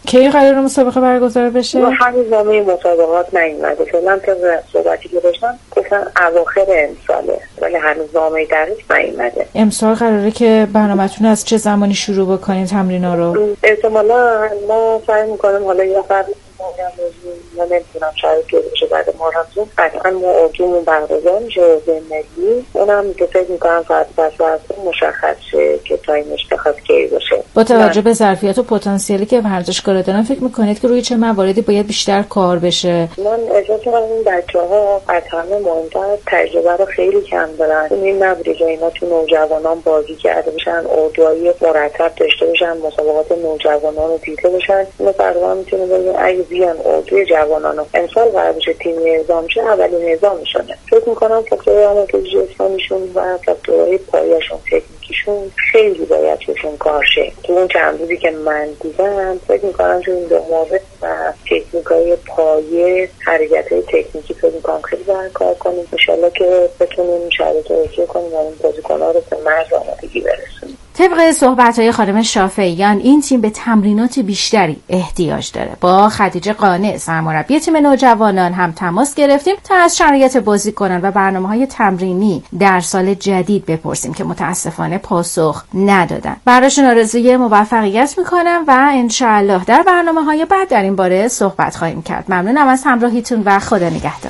کی قرار مسابقه برگزار بشه؟ هنوز نامه مسابقات نیومده. فعلا طبق صحبتی که داشتم گفتن اواخر امساله، ولی هنوز نامه دقیق نیومده. امسال قراره که برنامه‌تون از چه زمانی شروع بکنین تمرینا رو؟ احتمالا ما سعی می‌کنیم حالا یه فرد من نمیتونم شاید که بشه بعد محرم قطعا ما اردومون برگزار میشه اردوی ملی، اونم که فکر میکنم فرد مشخص شه که تایمش بخواد کی باشه. با توجه به ظرفیت و پتانسیلی که ورزشکارا دارن فکر میکنید که روی چه مواردی باید بیشتر کار بشه؟ من احساس میکنم این بچه‌ها از همه مهمتر تجربه رو خیلی کم دارن. این نبوده که اینا تو نوجوانان بازی کرده بشن، اردوهای مرتب داشته باشن، مسابقات نوجوانان رو دیده باشن. اینو تقریبا میتونه بگیم اگه بیان اردوی جوانان امسال قرار بشه تیمی اعزام شه، اولین اعزامشونه. فکر میکنم فاکتورهای آمادگی جسمانیشون و فاکتورهای پایه‌شون تکنیکیشون خیلی باید روشون کار شه. تو اون چند روزی که من دیدم فکر میکنم تو این دو مورد و تکنیکای پایه، حرکت‌های تکنیکی فکر میکنم خیلی باید کار کنیم. انشالله که بتونیم شرایط رو ایجاد کنیم و این بازیکن‌ها رو به مرز آمادگی برسونیم. طبق صحبت‌های خانم شافعیان این تیم به تمرینات بیشتری احتیاج داره. با خدیجه قانع سرمربی تیم نوجوانان هم تماس گرفتیم تا از شرایط بازیکنان و برنامه‌های تمرینی در سال جدید بپرسیم که متاسفانه پاسخ ندادن. براشون آرزوی موفقیت میکنم و انشاءالله در برنامه‌های بعد در این باره صحبت خواهیم کرد. ممنونم از همراهیتون و خدا نگهدار.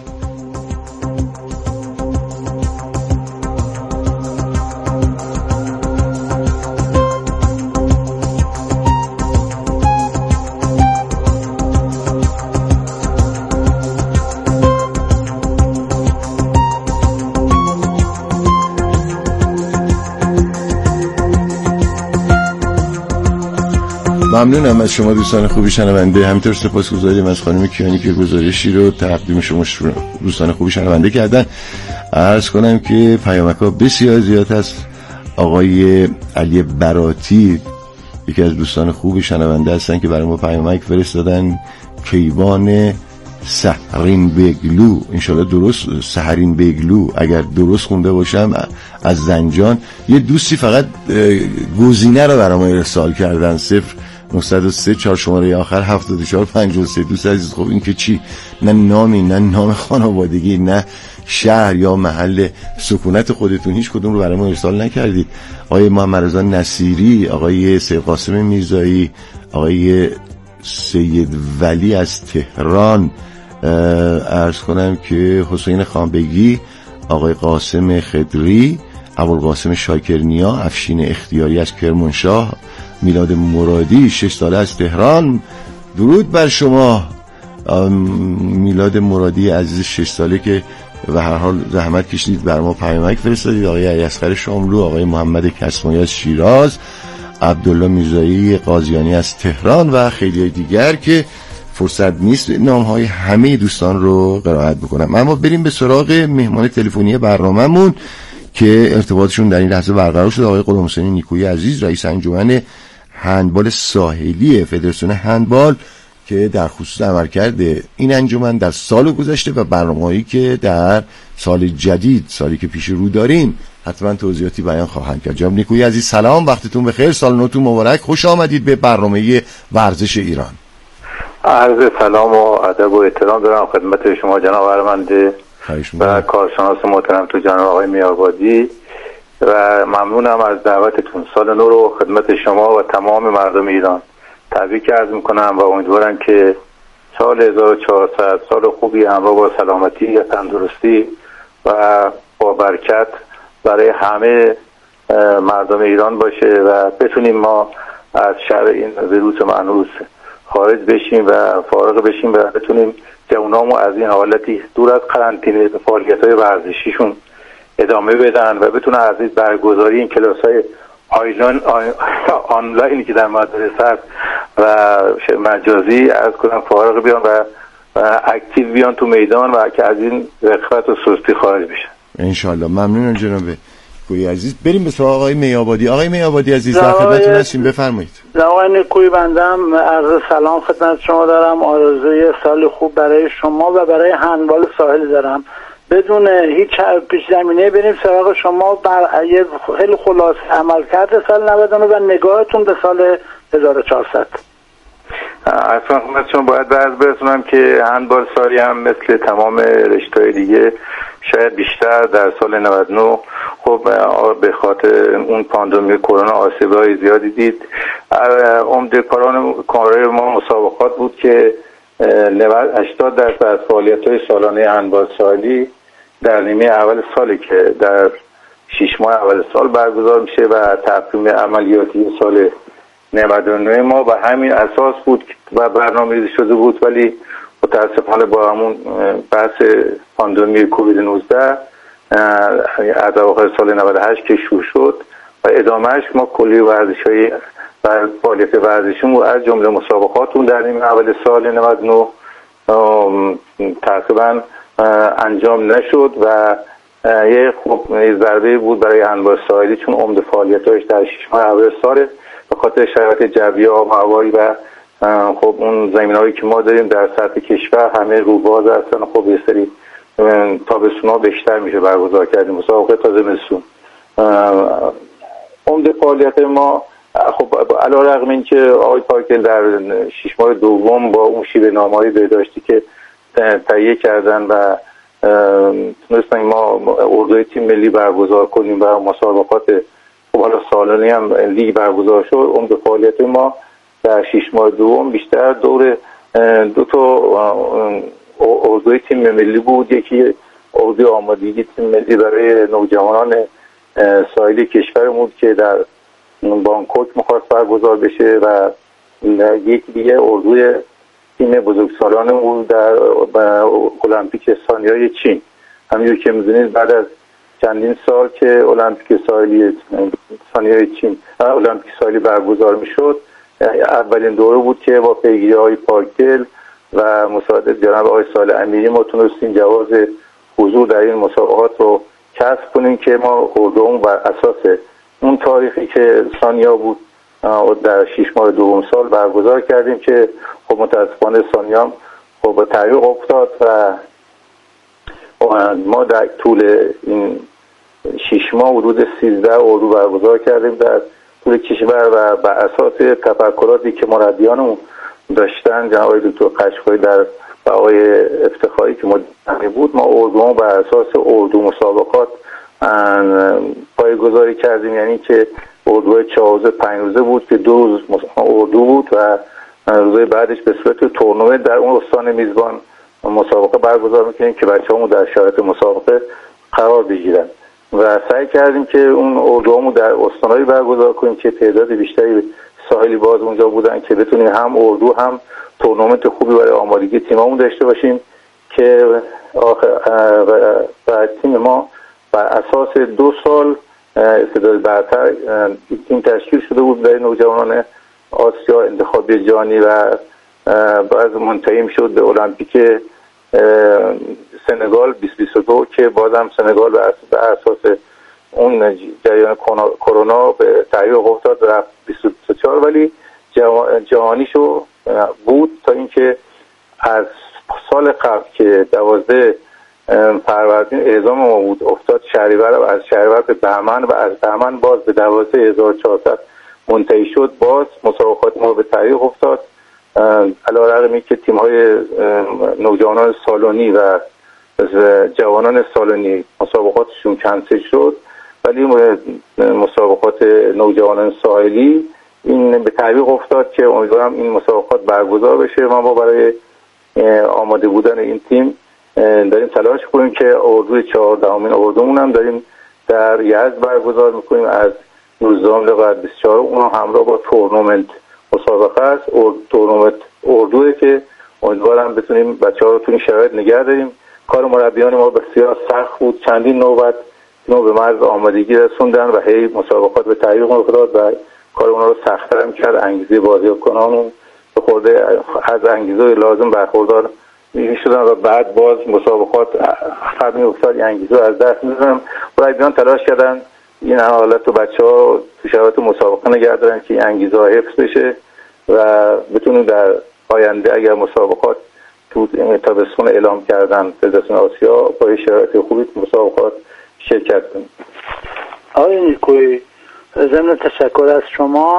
ممنونم از شما دوستان خوبی شنونده. همینطور سپاسگزاریم از خانم کیانی که گزارشی رو تقدیم شما دوستان خوبی شنونده کردن. عرض کنم که پیامک‌ها بسیار زیاد است. آقای علی براتی یکی از دوستان خوبی شنونده هستن که برای ما پیامک فرستادن. کیوان سحرین بگلو، انشالله درست سحرین بگلو اگر درست خونده باشم، از زنجان. یه دوستی فقط گزینه رو برای ما ارسال کردن، 0903 4 شماره آخر 7453. دوست عزیز خب این که چی؟ نه نامی، نه نام خانوادگی، نه شهر یا محل سکونت خودتون، هیچ کدوم رو برای ما ارسال نکردید. آقای محمد رضا نصیری، آقای سید قاسم میرزایی، آقای سید ولی از تهران، عرض کنم که حسین خانبگی، آقای قاسم خدری، ابوالقاسم شاکرنیا، افشین اختیاری از کرمانشاه، میلاد مرادی 6 ساله از تهران. درود بر شما میلاد مرادی عزیز 6 ساله که به هر حال زحمت کشیدید بر ما پیامک فرستادید. آقای اسقر شاملو، آقای محمد کسمایی از شیراز، عبدالله میرزایی قاضیانی از تهران و خیلی دیگر که فرصت نیست نام‌های همه دوستان رو قرائت بکنم. اما بریم به سراغ مهمان تلفنی برنامه‌مون که ارتباطشون در این لحظه برقرار شده. آقای غلام حسین نیکویی عزیز، رئیس انجمن هندبال ساحلی فدراسیون هندبال که در خصوص عملکرد این انجمن در سال گذشته و برنامه‌هایی که در سال جدید، سالی که پیش رو داریم، حتما توضیحاتی بیان خواهند کرد. جناب نیکویی عزیز سلام، وقتتون بخیر، سال نوتون مبارک، خوش آمدید به برنامه ورزش ایران. عرض سلام و ادب و احترام دارم خدمت شما جناب ارمنده و کارشناس محترم تو جناب آقای میابادی و ممنونم از دعوتتون. سال نو رو خدمت شما و تمام مردم ایران تبریک عرض میکنم و امیدوارم که سال 1400 سال خوبی همراه با سلامتی و تندرستی و با برکت برای همه مردم ایران باشه و بتونیم ما از شر این ویروس منحوس خارج بشیم و فارغ بشیم و بتونیم جوانامو از این حالتی دور از قرنطینه به فعالیت‌های ورزشیشون ادامه بدن و بتونن از این برگزاری این کلاس‌های آنلاینی که در مدرسه هست و مجازی از کنم فارغ بیان و اکتیو بیان تو میدان و که از این رخوت و سستی خارج بشن انشالله. ممنونم جناب نیکویی عزیز. بریم به سراغ آقای میابادی. آقای میابادی عزیز در خدمتتون هستیم، بفرمایید. آقای نیکویی بندم عرض سلام خدمت شما دارم، آرزوی سال خوب برای شما و برای هندبال ساحل دارم. بدون هیچ پیش زمینه بریم سراغ شما بر یه خیلی خلاص عملکرد سال 99 و نگاهتون به سال 1400. اصلا خدمتشون باید درز برسونم که هندبال ساری هم مثل تمام رشته‌های دیگه شاید بیشتر در سال 99 خب به خاطر اون پاندمی کرونا آسیب‌های زیادی دید. عمده کارهای ما مسابقات بود که 80% از فعالیت‌های سالانه هندبال سالی در نیمه اول سالی که در 6 ماه اول سال برگزار میشه و تقویم عملیاتی سال 99 ما به همین اساس بود و برنامه‌ریزی شده بود، ولی متاسفانه با همون بحث پاندمی کووید 19 از اواخر سال 98 که شروع شد و ادامهش ما کلی ورزش‌های و فعالیت ورزشیمون از جمله مسابقاتون در نیمه اول سال 99 تقریبا انجام نشد و یه ضربه بود برای هندبال ساحلی، چون عمده فعالیت‌هاش در 6 ماه اول سال به خاطر شرایط جوی آب و هوایی و خب اون زمینه‌هایی که ما داریم در سطح کشور همه روباز هستن، خب یه سری تابستون‌ها بیشتر میشه برگزار کردیم مسابقه تا زمستون. عمده فعالیت ما خب علیرغم اینکه آقای پارکل در 6 ماه دوم با اون شیوه نامه‌ای داشتی که تهیه کردن و تونستیم ما اردوی تیم ملی برگزار کنیم و مسابقات خب حالا سالانه هم لیگ برگزار شد، عمده فعالیت ما در 6 ماه دوم بیشتر دور دو تا اردوی تیم ملی بود. یکی اردوی آمادگی تیم ملی برای نوجوانان ساحلی کشورمون که در بانکوک می‌خواست برگزار بشه و یکی دیگه اردوی تیم بزرگسالانمون در المپیک سانیای چین. همونجور که می‌دونید بعد از چندین سال که المپیک ساحلی سانیای چین المپیک ساحلی برگزار می‌شد، اولین دوره بود که با پیگیری‌های پارکل و مساعدت جناب آقای صالح امیری ما تونستیم جواز حضور در این مسابقات رو کسب کنیم که ما اردومون بر اساس اون تاریخی که سانیا بود در 6 ماه دوم سال برگزار کردیم که خب متاسفانه سانیا خب به تعویق افتاد و ما در طول این 6 ماه حدود 13 اردو برگزار کردیم در طول کشور و بر اساس تفکراتی که مربیانمون داشتن، جناب آقای دکتر قشقایی در و آقای افتخاری که مدیر بود، ما اردومون بر اساس اردو مسابقات پایه‌گذاری کردیم. یعنی که اردوی 4 روزه 5 روزه بود که 2 روز اردو بود و روزهای بعدش به صورت تورنمنت در اون استان میزبان مسابقه برگزار میکنیم که بچه‌هامون در شرایط مسابقه قرار بگیرن و سعی کردیم که اون اردوهامون در استانایی برگزار کنیم که تعداد بیشتری ساحلی باز اونجا بودن که بتونیم هم اردو هم تورنمنت خوبی برای آمادگی تیممون داشته باشیم که و تیم ما بر اساس 2 سال استعداد برتر تیم تشکیل شده بود برای نوجوانان آسیا انتخابی جهانی و بعد منتهی شد به المپیک سنگال 2022 که بازم سنگال بر اساس اون جریان کرونا به تعویق افتاد و 2024 ولی جهانیشو بود تا اینکه از سال قبل که 12 فروردین اعزام ما بود افتاد شهریور و از شهریور به بهمن و از بهمن باز به 12400 منتهی شد. باز مسابقات ما به تعویق افتاد علیرغم اینکه تیم‌های نوجوانان سالونی و جوانان سالونی مسابقاتشون کنسل شد، ولی مسابقات نوجوانان ساحلی این به تعویق افتاد که امیدوارم این مسابقات برگزار بشه. ما برای آماده بودن این تیم داریم تلاش کنیم که اردوی 14مین اردومون هم داریم در یزد برگزار میکنیم از 19 تا 24 اون همراه با تورنمنت مسابقه است. تورنمنت اردوئه که امیدوارم بتونیم بچه‌ها رو تو این شرایط نگه داریم. کار مربیان ما بسیار سخت بود، چندین نوبت ما به مرز آمادگی رسوندن و هی مسابقات به تعویق افتاد و کار اونا رو سخت‌تر می‌کرد. انگیزه بازیکنانمون به خورده از انگیزه لازم برخوردار می‌شدن و بعد باز مسابقات عقب می‌افتاد، انگیزه از دست می‌دادن. مربیان تلاش کردن این حالت رو بچه‌ها تو شرایط مسابقه نگه دارن که این انگیزه حفظ بشه و بتونیم در آینده اگر مسابقات تو تابستون اعلام کردن فدراسیون آسیا با شرایط خوبی مسابقات شرکت کنیم. آقای نیکویی، ضمن تشکر از شما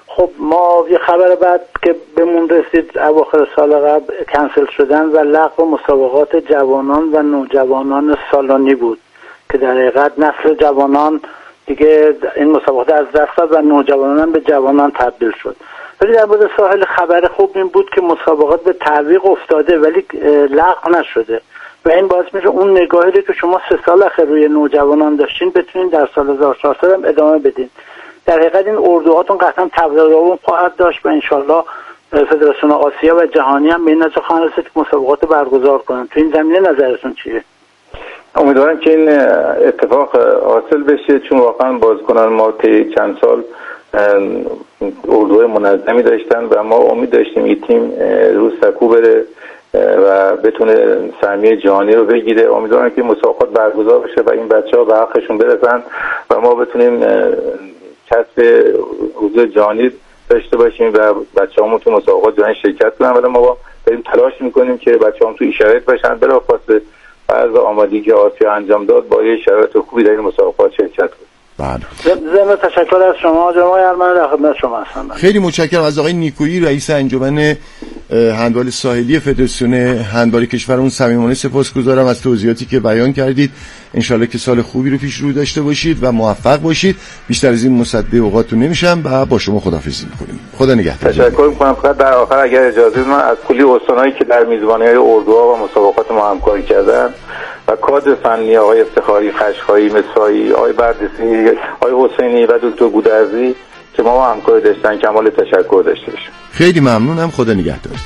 خب ما یه خبر بعد که بهمون رسید اواخر سال قبل کنسل شدن و لغو مسابقات جوانان و نوجوانان سالانی بود که در حقیقت نسل جوانان دیگه این مسابقات از دست داد و نوجوانان به جوانان تبدیل شد. ولی در مورد ساحل خبر خوب این بود که مسابقات به تعویق افتاده ولی لغو نشده و این باعث میشه اون نگاهی که شما 3 سال اخیر روی نوجوانان داشتین بتونین در سال 1400 هم ادامه بدین. در حقیقت این اردوهاتون قطعا تبلیغ خواهد داشت و انشالله فدراسیون آسیا و جهانی هم به این نتیجه خواهند رسید که مسابقات برگزار کنن. تو این زمینه نظرتون چیه؟ امیدوارم که این اتفاق حاصل بشه، چون واقعا بازیکنان ما طی چند سال اردوهای منظمی داشتن و ما امید داشتیم این تیم رو سکو بره و بتونه سهمیه جهانی رو بگیره. امیدوارم که مسابقات برگزار بشه و این بچه‌ها به حقشون برسن و ما بتونیم کسب حضور جهانی داشته باشیم و بچه‌هامون تو مسابقات جهانی شرکت کنن. ولی ما داریم تلاش می‌کنیم که بچه‌هام تو این شرایط باشن، بلافاصله بعد آمادگی که آسیا انجام داد با یه شرایط خوبی در این مسابقات شرکت کنیم. ضمن تشکر از شما جناب ارمن، در خدمت شما هستم. خیلی متشکرم از آقای نیکویی رئیس انجمن هندبال ساحلی فدراسیون هندبال کشورمون. صمیمانه سپاسگزارم از توضیحاتی که بیان کردید. انشالله که سال خوبی رو پیش رو داشته باشید و موفق باشید. بیشتر از این مصدق اوقاتتون نمیشم و با شما خداحافظی می‌کنیم. خدا نگهدار. تشکر می‌کنم. فقط در آخر اگر اجازه بدید من از کلی استانایی که در میزبانی‌های اردوها و مسابقات ما همکاری کردن و کادر فنی آقای افتخاری، خشخایی، مسایی، آقای بردسی، آقای حسینی و دکتر گودرزی که ما همکاری داشتن کمال تشکر داشته باشیم. خیلی ممنونم. خدا نگهدارتون.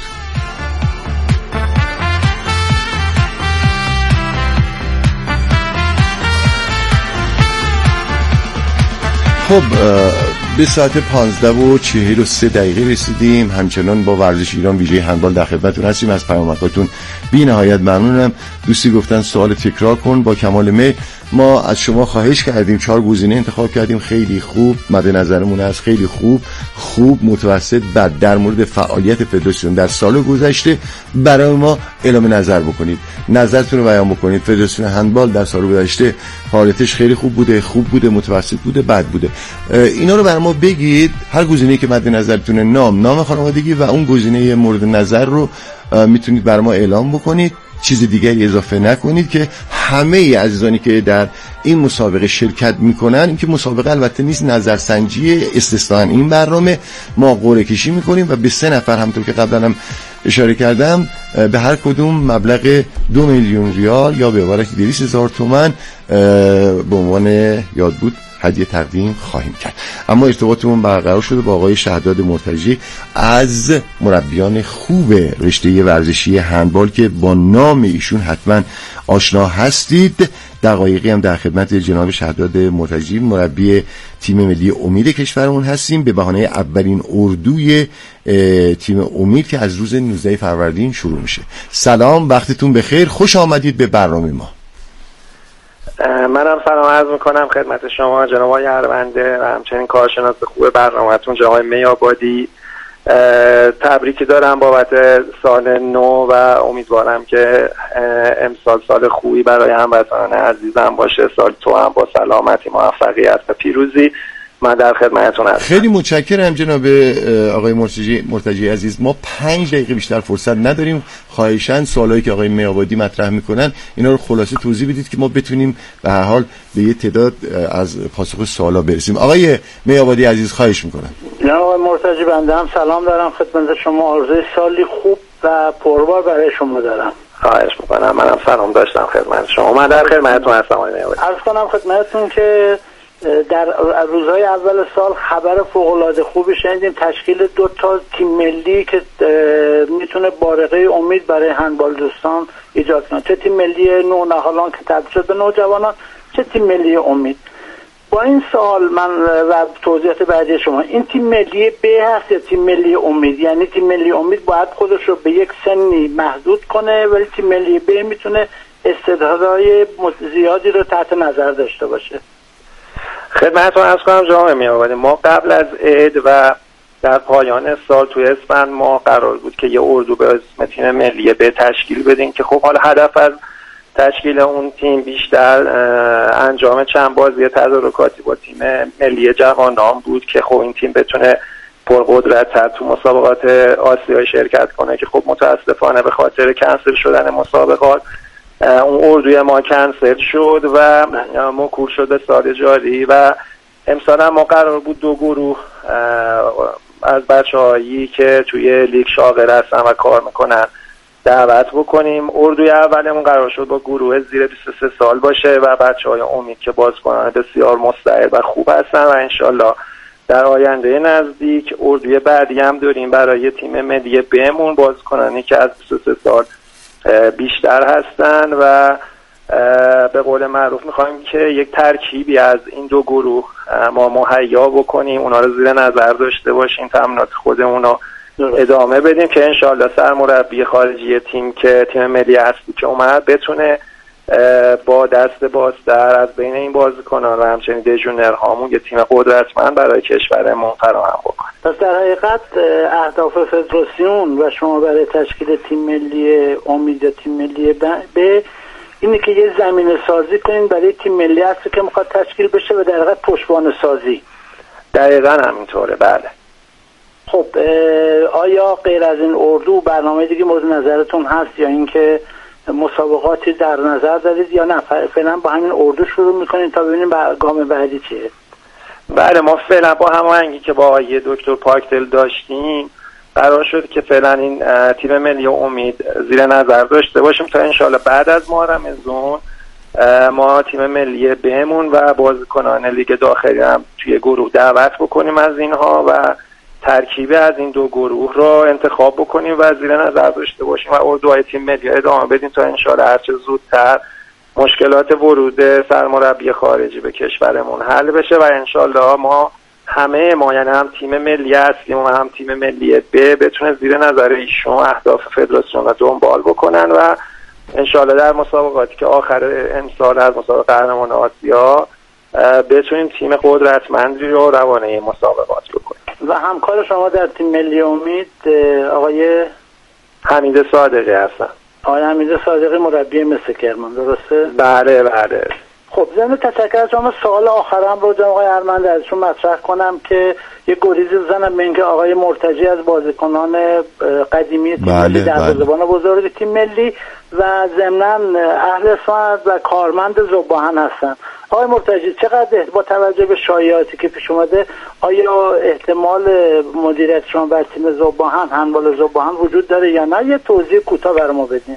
خب به ساعت 15:43 رسیدیم. همچنان با ورزش ایران ویژه هندبال در خدمتتون هستیم. از پیامکاتون بی نهایت ممنونم. دوستی گفتن سوال تکرار کن. با کمال میل ما از شما خواهش کردیم 4 گزینه انتخاب کردیم. خیلی خوب مد نظرمون است، خیلی خوب متوسط بد در مورد فعالیت فدراسیون در سال گذشته برای ما اعلام نظر بکنید، نظرتون رو بیان بکنید. فدراسیون هندبال در سال گذشته فعالیتش خیلی خوب بوده، متوسط بوده، بد بوده. اینا رو برای ما بگید. هر گزینه‌ای که مد نظرتونه نام خانوادگی و اون گزینه مورد نظر رو میتونید برای ما اعلام بکنید. چیز دیگری اضافه نکنید که همه عزیزانی که در این مسابقه شرکت میکنن، این که مسابقه البته نیست، نظرسنجی استثناء این برنامه، ما قرعه کشی میکنیم و به 3 نفر همونطور که قبلا هم اشاره کردم به هر کدوم مبلغ 2 میلیون ریال یا به عبارت 200,000 تومان به عنوان یادبود هدیه تقدیم خواهیم کرد. اما ارتباطمون برقرار شده با آقای شهداد مرتجی از مربیان خوب رشته ورزشی هندبال که با نام ایشون حتما آشنا هستید. دقایقی هم در خدمت جناب شهداد مرتجی مربی تیم ملی امید کشورمون هستیم به بهانه اولین اردوی تیم امید که از روز 19 فروردین شروع میشه. سلام، وقتتون بخیر، خوش آمدید به برنامه ما. منم سلام عرض میکنم خدمت شما جناب آقای ارونده و همچنین کارشناس خوب برنامه‌تون جناب آقای میابادی. تبریکی دارم بابت سال نو و امیدوارم که امسال سال خوبی برای هموطنان عزیزم باشه. سال تو هم با سلامتی، موفقیت و پیروزی. من در خدمتتون هستم. خیلی متشکرم جناب آقای مرتجی عزیز. ما 5 دقیقه بیشتر فرصت نداریم. خواهشاً سوالایی که آقای میابادی مطرح میکنن اینا رو خلاصه توضیح بدید که ما بتونیم به هر حال به یه تعداد از پاسخ سوالا برسیم. آقای میابادی عزیز خواهش میکنم. جناب آقای مرتجی بنده هم سلام دارم خدمت شما. آرزوی سالی خوب و پربار برای شما دارم. خواهش میکنم. منم سلام داشتم خدمت شما. من در خدمتتون هستم آقای میابادی. عرض کنم خدمتتون که در روزهای اول سال خبر فوق‌العاده خوبی شنیدیم، تشکیل 2 تیم ملی که میتونه بارقه امید برای هندبال دوستان ایجاد کنه. چه تیم ملی نونهالان که تبدیل شد به نوجوانان، چه تیم ملی امید. با این سوال من و توضیحات بعدی شما، این تیم ملی ب هست یا تیم ملی امید؟ یعنی تیم ملی امید باید خودش رو به یک سنی محدود کنه ولی تیم ملی ب میتونه استعدادهای زیادی رو تحت نظر داشته باشه. خدمتتون عرض کنم جناب میابادی، ما قبل از عید و در پایان سال توی اسفند ما قرار بود که یه اردو به اسم تیم ملی به تشکیل بدیم که خب حالا هدف از تشکیل اون تیم بیشتر انجام چند بازی تدارکاتی با تیم ملی جوانان بود که خب این تیم بتونه پرقدرت‌تر تو مسابقات آسیایی شرکت کنه که خب متاسفانه به خاطر کنسل شدن مسابقات اون اردوی ما کنسل شد و موکول شد به سال جاری و امسال هم ما قرار بود 2 گروه از بچه‌هایی که توی لیگ شاغل هستن و کار میکنن دعوت بکنیم. اردوی اولمون قرار شد با گروه زیر 23 سال باشه و بچه‌های امید که بازیکنان بسیار مستعد و خوب هستن و انشالله در آینده نزدیک اردوی بعدی هم داریم برای تیم ملی بهمون بازیکنانی که از 23 سال بیشتر هستن و به قول معروف میخوایم که یک ترکیبی از این 2 گروه ما مهیا بکنیم، اونا رو زیر نظر داشته باشیم، تمرینات خودمون رو ادامه بدیم که انشالله سرمربی خارجی تیم که تیم ملی اصلی که اومد بتونه با دست بازتر از بین این بازیکنان و همچنین دژونرهامون یه تیم قدرتمند برای کشورمون فراهم بکنه. پس در حقیقت اهداف فدراسیون و شما برای تشکیل تیم ملی امید و تیم ملی به اینه که یه زمینه سازی کنین برای تیم ملی اصلی که میخواد تشکیل بشه و در حقیقت پشتوانه سازی. دقیقاً همینطوره. بله. خب آیا غیر از این اردو برنامه دیگه مورد نظرتون هست یا اینکه مسابقاتی در نظر دارید یا نه فعلا با همین اردو شروع میکنید تا ببینیم گام بعدی چیه؟ بله ما فعلا با هماهنگی که با آقای دکتر پاکدل داشتیم قرار شد که فعلا این تیم ملی امید زیر نظر داشته باشیم تا انشالله بعد از ماه رمضان ما تیم ملی بهمون و بازیکنان لیگ داخلی هم توی گروه دعوت بکنیم از اینها و ترکیب از این 2 گروه رو انتخاب بکنیم و زیر نظر داشته باشیم و اردوهای تیم ملی ادامه بدیم تا انشالله هرچه زودتر مشکلات ورود سرمربی خارجی به کشورمون حل بشه و انشالله ما همه ما یعنی هم تیم ملی اصلی و هم تیم ملی بتونه زیر نظر ایشون اهداف فدراسیون رو دنبال بکنن و انشالله در مسابقاتی که آخر امسال از مسابقه قهرمان آسیا بتونیم تیم قدرتمندی رو روانه مسابقات بکنیم. و همکار شما در تیم ملی امید آقای حمید صادقی هستن. آقای حمید صادقی مربی مس کرمان درسته؟ بله بله. خب ضمن تشکر از شما سوال آخرم رو جناب آقای ارمنده ازشون مطرح کنم که یک گریزی بزنم به اینکه آقای مرتجی از بازیکنان قدیمی تیم ملی دروازه‌بان بزرگ تیم ملی و ضمناً اهل سنت و کارمند ذوب‌آهن هستن. آقای مرتجی چقدر با توجه به شایعاتی که پیش اومده آیا احتمال مدیریت شما بر تیم ذوب‌آهن هندبال ذوب‌آهن وجود داره یا نه؟ یه توضیح کوتاه برام بدین.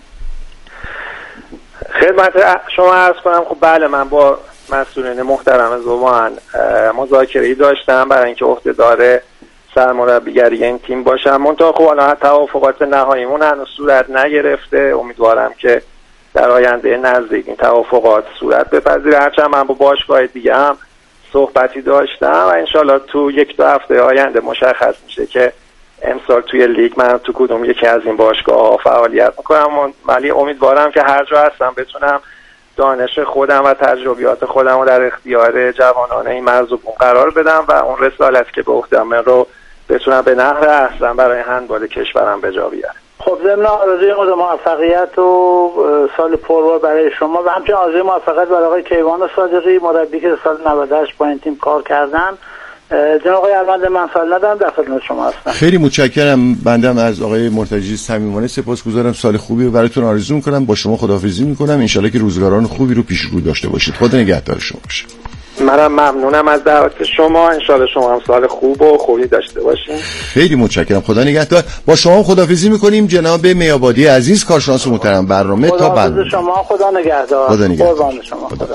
خدمت شما عرض کنم خب بله من با مسئولین محترم ذوب‌آهن مذاکره‌ای داشتم برای اینکه عهده‌دار سرمربیگری این تیم باشم. منتها خب حالا توافقات نهاییمون هنوز صورت نگرفته. امیدوارم که در آینده نزدیک این توافقات صورت بپذیره. هرچند من با باشگاه دیگه هم صحبتی داشتم و انشالله تو 1-2 هفته آینده مشخص میشه که امسال توی لیگ من تو کدوم یکی از این باشگاه فعالیت میکنم. ولی امیدوارم که هر جا هستم بتونم دانش خودم و تجربیات خودم رو در اختیار جوانان این مرزبون قرار بدم و اون رسالتی که به عهده‌ام رو بتونم به نحو احسن برای هندبال کشورم به جا بیارم. خب ضمن آرزوی خود موفقیت و سال پربار برای شما و همچنین آرزوی موفقیت برای آقای کیوان صادقی مربی که سال 98 با این تیم کار کردن. جناب آقای ارمنده من سوال ندارم، در خدمت شما هستم. خیلی متشکرم. بنده از آقای مرتجی صمیمانه سپاسگزارم. سال خوبی رو براتون آرزو می‌کنم. با شما خداحافظی می‌کنم. ان شاءالله که روزگاران خوبی رو پیش رو داشته باشید. خدا نگهدار شما باشه. منم ممنونم از دعوت شما. ان شاءالله شما هم سال خوب و خوبی داشته باشین. خیلی متشکرم. خدا نگهدار. با شما خداحافظی می‌کنیم جناب میابادی عزیز کارشناس محترم برنامه. تا بعد شما خدا نگهدار. خدا نگهدار. قربان شما. خدا.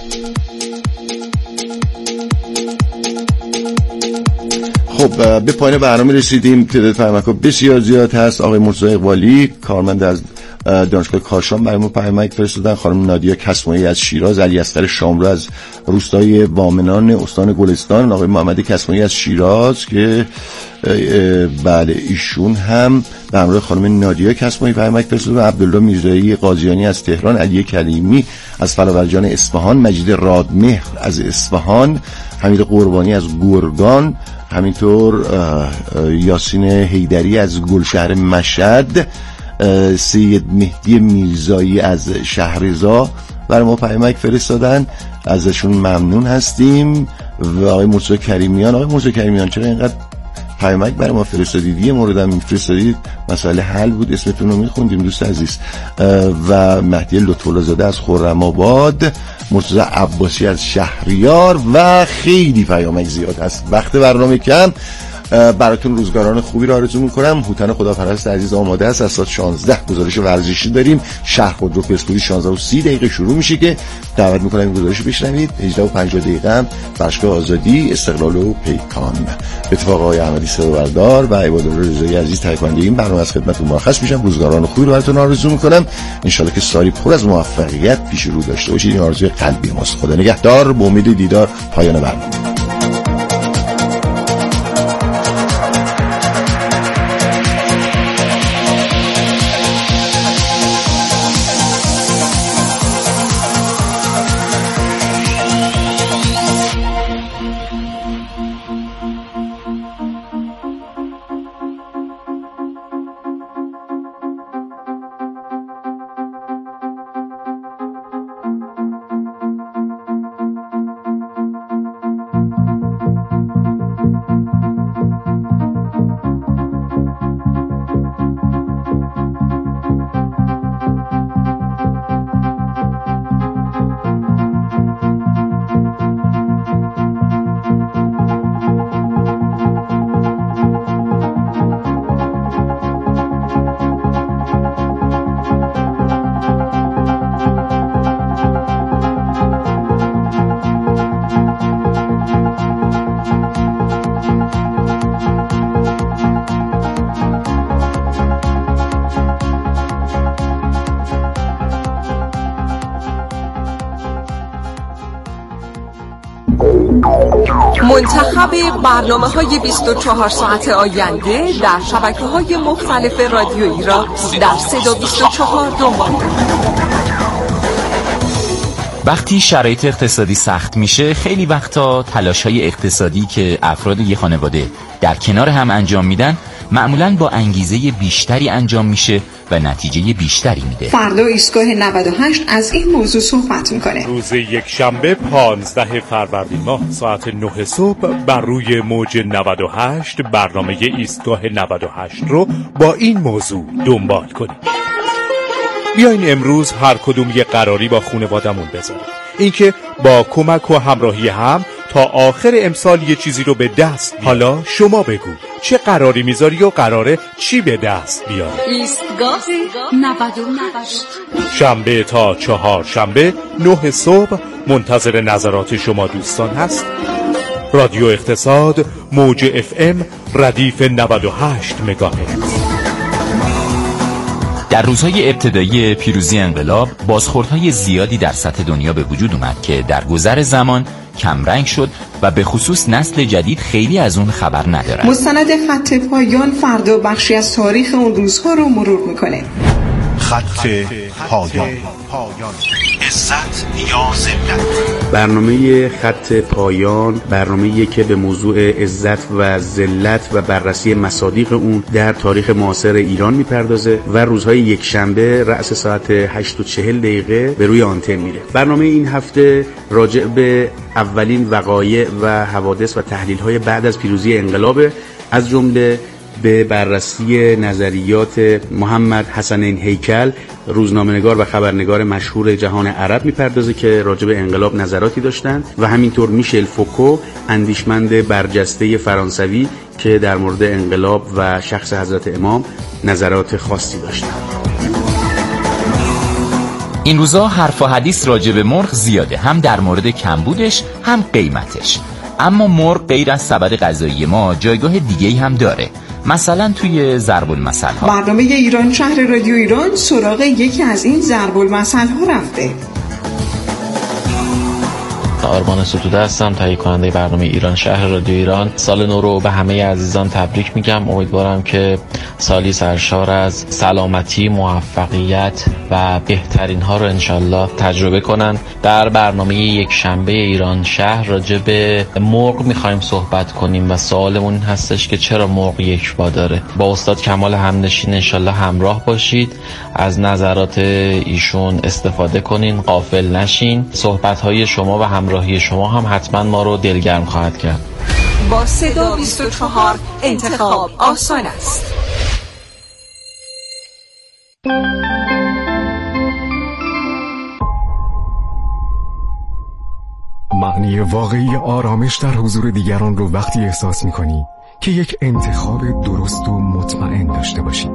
خب به پایان برنامه رسیدیم. تعداد پیامک‌ها بسیار زیاد هست. آقای مرتضی اقبالی کارمند از دانشگاه کاشان برای ما پیامک فرستادن. خانم نادیا کسمایی از شیراز، علی اصغر شاملو از روستای وامنان استان گلستان، آقای محمد کسمایی از شیراز که بله ایشون هم به همراه خانم نادیا کسمایی پیامک فرستادن. عبدالله میرزایی قاضیانی از تهران، علی کلیمی از فلاورجان اصفهان، مجید رادمهر از اصفهان، حمید قربانی از گرگان، همینطور یاسین حیدری از گلشهر مشهد، سید مهدی میرزایی از شهرزا برای ما پیامک فرستادن. ازشون ممنون هستیم. و آقای مرتضی کریمیان چرا اینقدر پیامک برای ما فرستادید، یه موردم میفرستادید، مسئله حل بود، اسمتون رو میخوندیم دوست عزیز. و مهدی لطف‌الله زاده از خرم‌آباد، مرتضی عباسی از شهریار و خیلی پیامک زیاد هست. وقت برنامه کم، براتون روزگاران خوبی رو آرزو میکنم. هوتن خداپرست عزیز آماده است. از ساعت 16 گزارش ورزشی داریم. شهر خودرو پرسپولیس 16:30 شروع میشه که دعوت میکنم این گزارش بشنوید. 18:50 هم باشگاه آزادی استقلال و پیکان. اتفاق آقای احمدی سروردار و عبادالله رضایی عزیز تهیه کننده این برنامه از خدمتتون مرخص میشم. روزگاران خوبی رو براتون آرزو میکنم. ان شاء الله که سالی پر از موفقیت پیش رو داشته باشید. این آرزوی قلبی ماست. خدا نگهدار. به امید دیدار. پایان برنامه. منتخب برنامه‌های 24 ساعت آینده در شبکه‌های مختلف رادیویی را در صدا 24 دنبال کنید. وقتی شرایط اقتصادی سخت میشه، خیلی وقتا تلاش‌های اقتصادی که افراد یک خانواده در کنار هم انجام میدن معمولاً با انگیزه بیشتری انجام میشه و نتیجه بیشتری میده. فردا ایستگاه 98 از این موضوع صحبت میکنه. روز یک شنبه 15 فروردین ماه ساعت 9 صبح بر روی موج 98 برنامه ایستگاه 98 رو با این موضوع دنبال کنید. بیاین امروز هر کدوم یه قراری با خانوادمون بذاریم. اینکه با کمک و همراهی هم تا آخر امسال یه چیزی رو به دست بیاریم. حالا شما بگو چه قراری میذاری و قراره چی به دست بیاری؟ ایستگاه 98 شنبه تا چهارشنبه 9 صبح منتظر نظرات شما دوستان هست. رادیو اقتصاد موج FM ردیف 98 مگاهرتز. در روزهای ابتدایی پیروزی انقلاب بازخوردهای زیادی در سطح دنیا به وجود اومد که در گذر زمان کمرنگ شد و به خصوص نسل جدید خیلی از اون خبر ندارد. مستند خط پایان فردا بخشی از تاریخ اون روزها رو مرور میکنه. خط پایان، عزت یا ذلت. برنامه خط پایان برنامه‌ایه که به موضوع عزت و ذلت و بررسی مصادیق اون در تاریخ معاصر ایران میپردازه و روزهای یک شنبه رأس ساعت 8:40 به روی آنتن میره. برنامه این هفته راجع به اولین وقایع و حوادث و تحلیل‌های بعد از پیروزی انقلاب، از جمله به بررسی نظریات محمد حسنین هیکل، روزنامه‌نگار و خبرنگار مشهور جهان عرب میپردازه که راجع به انقلاب نظراتی داشتن، و همینطور میشل فوکو، اندیشمند برجسته فرانسوی که در مورد انقلاب و شخص حضرت امام نظرات خاصی داشتن. این روزا حرف و حدیث راجع به مرغ زیاده، هم در مورد کمبودش هم قیمتش. اما مرغ غیر از سبد غذایی ما جایگاه دیگه‌ای هم داره، مثلا توی ضرب المثل ها. برنامه ایران شهر رادیو ایران سراغ یکی از این ضرب المثل ها رفته. آرمان ستوده هستم، تهیه کننده برنامه ایران شهر رادیو ایران. سال نو رو به همه عزیزان تبریک میگم. امیدوارم که سالی سرشار از سلامتی، موفقیت و بهترین ها رو انشالله تجربه کنن. در برنامه یک شنبه ایران شهر راجع به مرغ میخوایم صحبت کنیم و سوالمون هستش که چرا مرغ یک پا داره. با استاد کمال همنشین انشالله همراه باشید، از نظرات ایشون استفاده کنین، غافل نشین. صحبت های شما و همراهی شما هم حتما ما رو دلگرم خواهد کرد. با صدا 24 انتخاب آسان است. معنی واقعی آرامش در حضور دیگران رو وقتی احساس می‌کنی که یک انتخاب درست و مطمئن داشته باشی.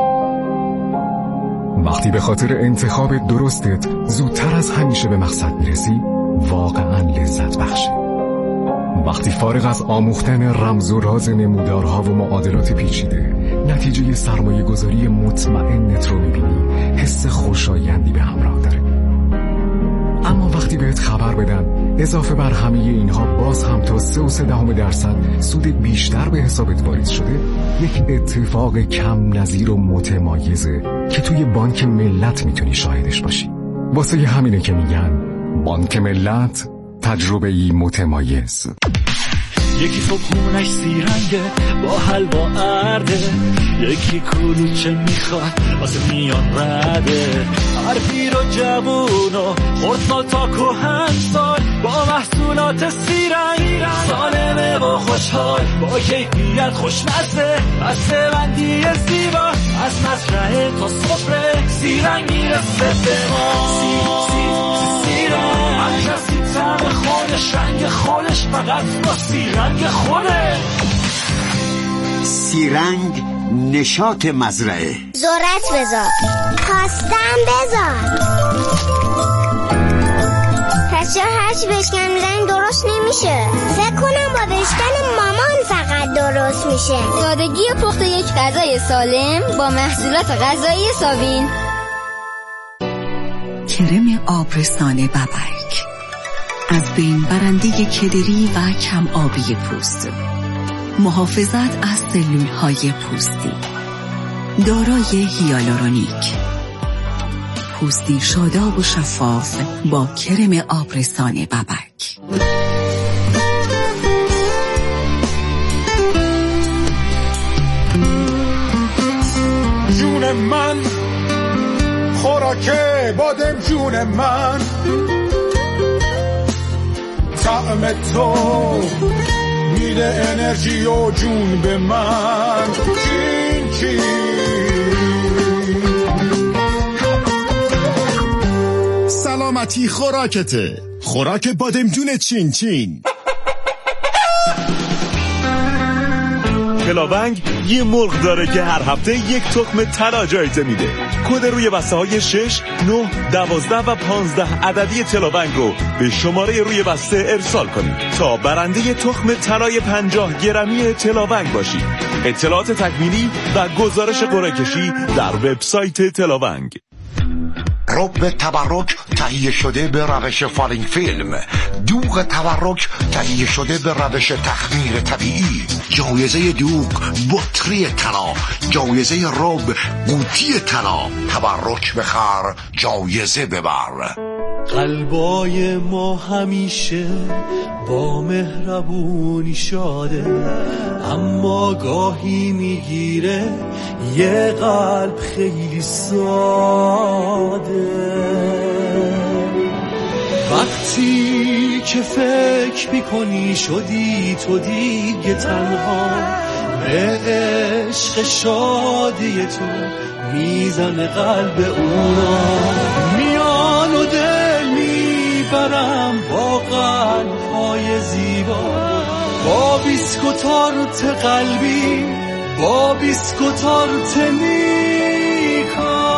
وقتی به خاطر انتخاب درستت زودتر از همیشه به مقصد میرسی، واقعاً لذت بخشه. وقتی فارغ از آموختن رمز و راز نمودارها و معادلات پیچیده، نتیجه سرمایه گذاری مطمئنت رو میبینی، حس خوشایندی به همراه داره. اما وقتی بهت خبر بدن اضافه بر همه اینها باز هم تا 3.3% سود بیشتر به حسابت وارد شده، یک اتفاق کم نظیر و متمایزه که توی بانک ملت میتونی شاهدش باشی. واسه همینه که میگن بانک ملت، تجربه‌ای متمایز. یکی صبحونش سیرنگه با حلوا ارده، یکی کلوچه میخواد واسه میان رده، هر پیر و جوون و خردسال تا کهنسال با محصولات سیرنگ سالمه و خوشحال، با کیفیت خوشمزه، بسته بندی زیبا، از مزرعه تا سفره سیرنگ میرسه به ما. سیرنگ هر کسی طعم خودش، رنگ خودش، فقط با سیرنگ خوده. سیرنگ نشاط مزرعه. ذرت بذار، خواستم بذار. پس چرا هرچی بشکن میزنی درست نمیشه؟ فکر کنم با بشکن مامان فقط درست میشه. سادگی پخت یک غذای سالم با محصولات غذایی سابین. کرم آبرسان ببرک از بین برنده کدری و کم آبی پوست، محافظت از سلولهای پوستی، دارای هیالورونیک، پوستی شاداب و شفاف با کرم آبرسان ببرک. جون من خوراک بادم، جون من طعم تو میده انرژی و جون به من. چین چین سلامتی خوراکته، خوراک بادمجون چین چین. تلاونگ یه مرغ داره که هر هفته یک تخم طلا جایزه میده. کد روی بسته های 6, 9, 12 و 15 عددی تلاونگ رو به شماره روی بسته ارسال کنید تا برنده تخم طلای 50 گرمی تلاونگ باشید. اطلاعات تکمیلی و گزارش قرعه کشی در وبسایت تلاونگ. رب تبرک تهیه شده به روش فالینگ فیلم. دوغ تبرک تهیه شده به روش تخمیر طبیعی. جایزه دوغ بطری طلا، جایزه رب قوطی طلا. تبرک بخر، جایزه ببر. قلبای ما همیشه با مهربونی شاده، اما گاهی میگیره یه قلب خیلی ساده. وقتی که فکر میکنی شدی تو دیگه تنها، به عشق شادی تو میزنه قلب اونا. میان و دل میبرم با قلب‌های زیبا، با بیسکوتارت قلبی، با بیسکوتارت نیکا.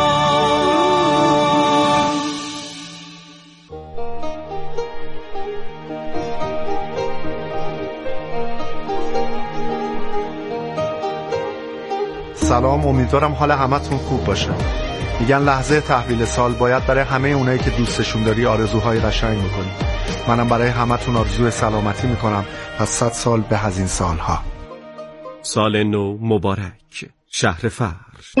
سلام، امیدوارم حال همتون خوب باشه. میگن لحظه تحویل سال باید برای همه اونایی که دوستشون داری آرزوهای قشنگ میکنی. منم برای همتون آرزوی سلامتی میکنم تا 100 سال به از این سالها. سال نو مبارک. شهر فر.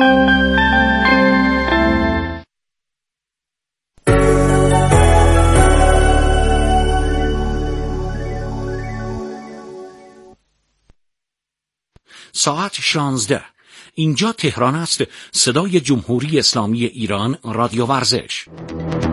ساعت 16. اینجا تهران است. صدای جمهوری اسلامی ایران، رادیو ورزش.